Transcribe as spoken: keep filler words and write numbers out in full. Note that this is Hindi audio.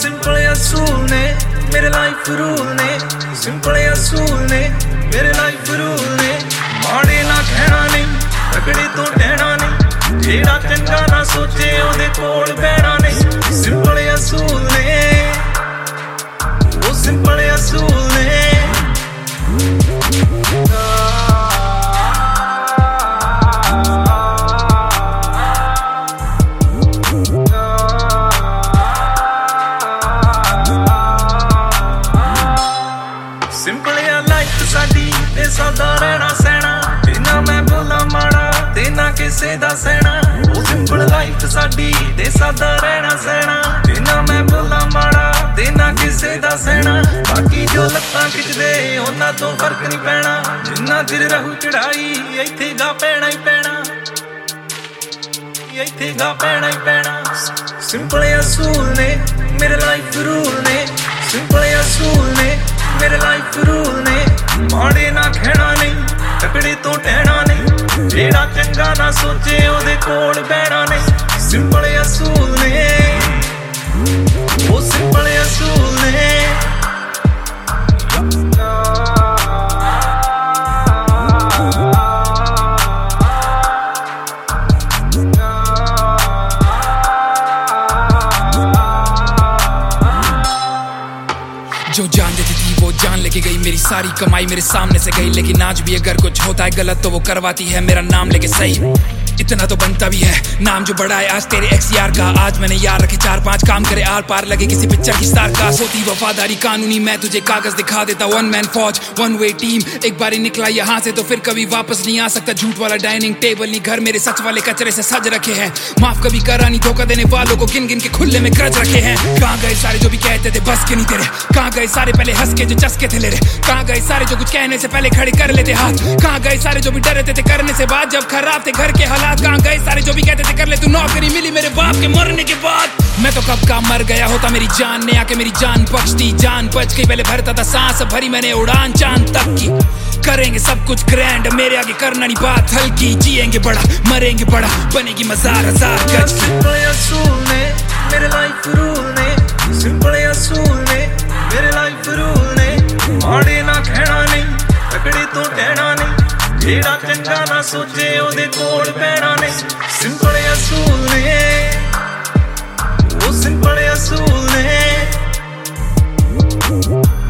सिंपल असूल ने मेरे लाइफ रूल ने, सिंपल असूल ने मेरे लाइफ रूल ने। माड़े ना कहना नहीं, तगड़े तो टहना नहीं, जेड़ा चंगा ना सोचे ओदे कोल बैठा नहीं। सिंपल असूल ने, वो सिंपल असूल ने। सिंपल लाइफ साडी ते सादा रहना सहना, बिना मैं बोला माड़ा ते ना किसे दा सहना। ओ सिंपल लाइफ साडी ते सादा रहना सहना, बिना मैं बोला माड़ा ते ना किसे दा सहना। बाकी जो लत्तां खिचदे उन्हां तो फर्क नहीं पैना, जिन्ना चिर रहू चढ़ाई इत्थे गा पैना ही पैना, इत्थे गा पैना ही पैना। सिंपल असूल ने मेरे लाइफ रूल ने, सिंपल असूल ने मेरे लाइफ रूल ने। माड़े ना कहना नहीं, तगड़े तो टहना नहीं, जेड़ा चंगा ना सोचे ओदे कोल बैठा नहीं। सिंपल असूल ने, वो सिंपल असूल ने। जो जान देती थी वो जान लेके गई, मेरी सारी कमाई मेरे सामने से गई। लेकिन आज भी अगर कुछ होता है गलत तो वो करवाती है मेरा नाम लेके सही। इतना तो बनता भी है नाम जो बड़ा है आज तेरे एक्स यार का। आज मैंने यार रखे चार पांच, काम करे आर पार लगे किसी पिक्चर की स्टार का। सोती वफादारी कानूनी, मैं तुझे कागज दिखा देता। वन मैन फौज वन वे टीम, एक बार निकला यहाँ से तो फिर कभी वापस नहीं आ सकता। झूठ वाला डाइनिंग टेबल नहीं घर मेरे, सच वाले कचरे से सज रखे हैं। माफ कभी करा नहीं, धोखा देने वालों को गिन गिन के खुले में ग्रज रखे हैं। कहाँ गए सारे जो भी कहते थे बस के नहीं तेरे, कहाँ गए सारे पहले हंस के जो चस्के थे ले रहे, कहाँ गए सारे जो कुछ कहने से पहले खड़े कर लेते हाथ, कहाँ गए सारे जो भी डरते थे करने से बाद जब खराब थे घर के हालात, कहाँ गए सारे जो भी कहते थे कर ले तू नौकरी मिली मेरे बाप के मरने के बाद। मैं तो कब का मर गया होता, मेरी जान ने आके मेरी जान बख्श दी। जान बच गई, पहले भरता था सांस, भरी मैंने उड़ान चांद तक की। करेंगे सब कुछ ग्रैंड, मेरे आगे करना नहीं बात हल्की। जिएंगे बड़ा मरेंगे बड़ा, बनेगी मजार हजार गज। सिंपल असूल ने मेरे लाइफ रूल ने, सिंपल असूल ने मेरे लाइफ रूल ने। माड़े ना कहना नहीं, तगड़े तो टहना नहीं, जेड़ा चंगा ना सोचे ओदे कोल बैठा नहीं। सिंपल असूल ने, वो सिंपल असूल ने।